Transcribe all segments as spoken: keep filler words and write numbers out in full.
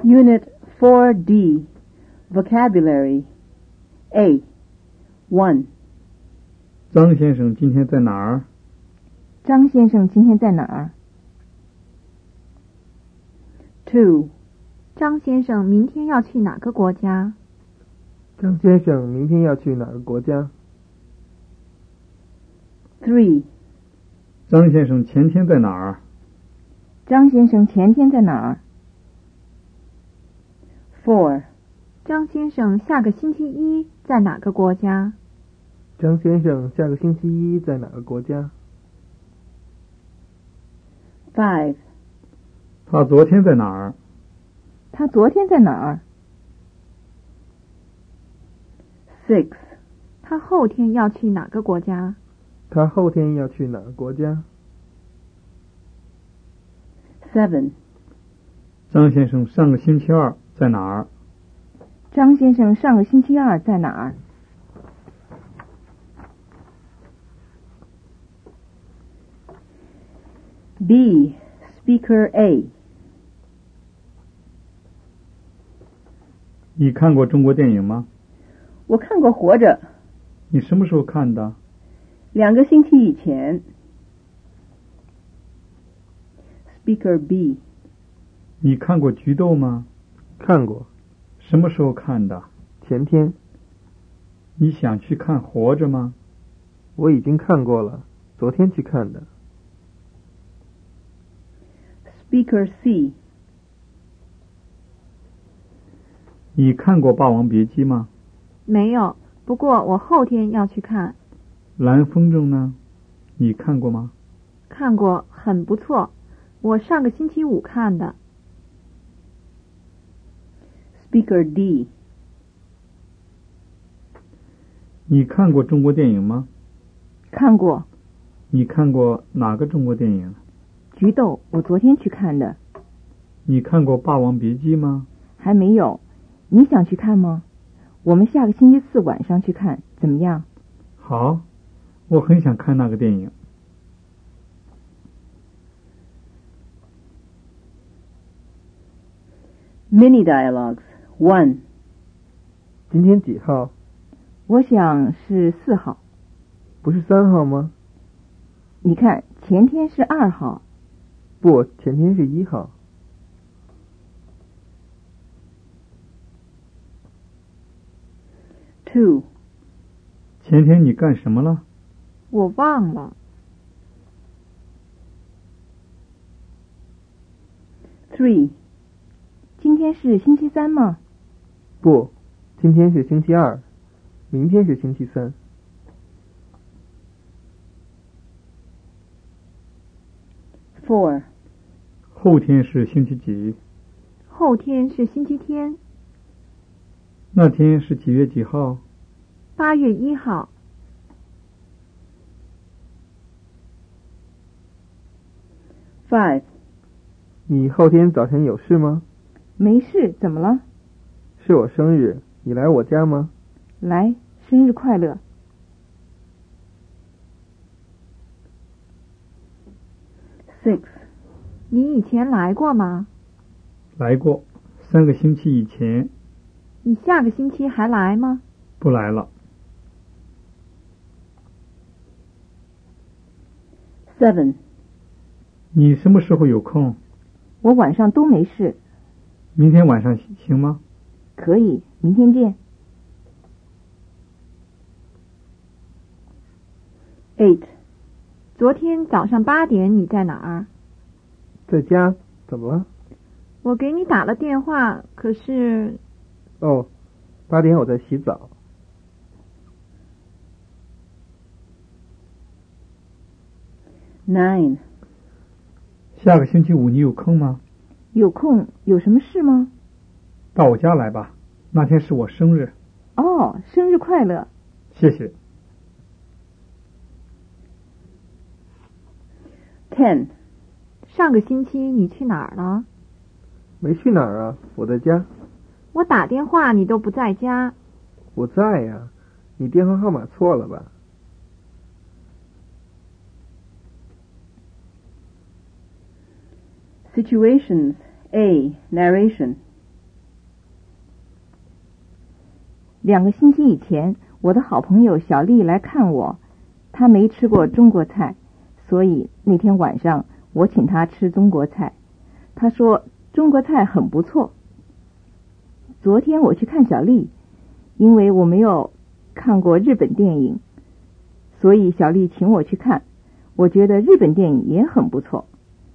Unit four D, Vocabulary. A. one. 张先生今天在哪儿？ 张先生今天在哪儿？ two. 张先生明天要去哪个国家？ 张先生明天要去哪个国家？ three. 张先生前天在哪儿？ 张先生前天在哪儿？ four. 张先生下个星期一在哪个国家？ 张先生下个星期一在哪个国家？ five. 他昨天在哪儿？ 他昨天在哪儿？ six. 他后天要去哪个国家？ 他后天要去哪个国家？ seven. 张先生上个星期二在哪儿？ 张先生上个星期二在哪儿？ B. Speaker A. 你看过中国电影吗？ 我看过《活着》， 你什么时候看的？ 两个星期以前。Speaker B. 你看过《菊豆》吗？ 看过。 什么时候看的？ 前天。 你想去看《活着》吗？ 我已经看过了，昨天去看的。 Speaker C. 你看过《霸王别姬》吗？ 没有，不过我后天要去看。 蓝风筝呢？你看过吗？ 看过，很不错。我上个星期五看的。 Speaker D. 你看过中国电影吗？ 看过。 你看过哪个中国电影？ 菊豆，我昨天去看的。 你看过《霸王别姬》吗？ 还没有。你想去看吗？我们下个星期四晚上去看，怎么样？ 好，我很想看那个电影。 Mini Dialogues. one. 今天几号？ 我想是四号。 不是三号吗？ 你看，前天是二号。 不，前天是一号。 two. 前天你干什么了？ 我忘了。 three. 今天是星期三吗？ 不，今天是星期二，明天是星期三。 four. 后天是星期几？ 后天是星期天。 那天是几月几号？ 八月一号。 five. 你后天早晨有事吗？ 没事，怎么了？ 是我生日，你来我家吗？ 来，生日快乐。 six. 你以前来过吗？ 来过，三个星期以前。 你下个星期还来吗？ 不来了。 seven. 你什么时候有空？ 我晚上都没事。 明天晚上行吗？ 可以，明天见。 eight. 昨天早上八点你在哪儿？ 在家。怎么了？ 我给你打了电话，可是…… 哦，八点我在洗澡。 nine. 下个星期五你有空吗？ 有空，有什么事吗？ 到我家来吧，那天是我生日。 哦，生日快乐。 谢谢。 ten. 上个星期你去哪儿了？ 没去哪儿啊，我在家。 我打电话你都不在家。 我在呀，你电话号码错了吧 ？Situations. A. Narration. 两个星期以前，我的好朋友小丽来看我，她没吃过中国菜，所以那天晚上我请她吃中国菜。她说中国菜很不错。昨天我去看小丽，因为我没有看过日本电影，所以小丽请我去看，我觉得日本电影也很不错。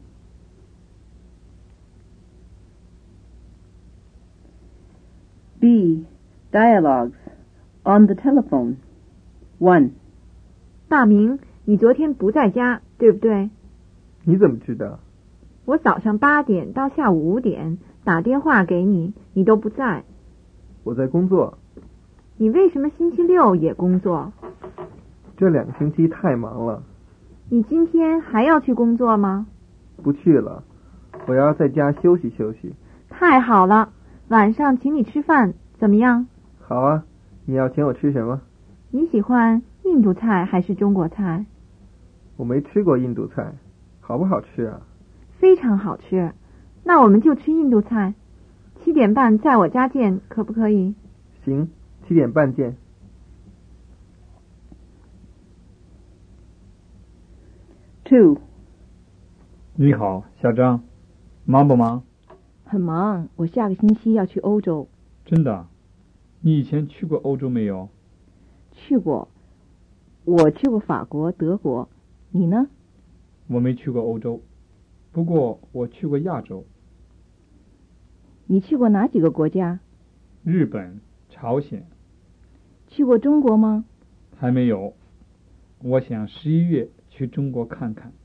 B. Dialogues on the telephone. one. 大明，你昨天不在家，对不对？ 你怎么知道？ 我早上八点到下午五点打电话给你，你都不在。 我在工作。 你为什么星期六也工作？ 这两个星期太忙了。 你今天还要去工作吗？ 不去了，我要在家休息休息。 太好了，晚上请你吃饭，怎么样？ 好啊，你要请我吃什么？ 你喜欢印度菜还是中国菜？ 我没吃过印度菜，好不好吃啊？ 非常好吃，那我们就吃印度菜。七点半在我家见，可不可以？ 行，七点半见。 two. 你好，小张，忙不忙？ 很忙，我下个星期要去欧洲。 真的？你以前去过欧洲没有？ 去过，我去过法国、德国。你呢？ 我没去过欧洲，不过我去过亚洲。 你去过哪几个国家？ 日本、朝鲜。 去过中国吗？ 还没有，我想十一月去中国看看。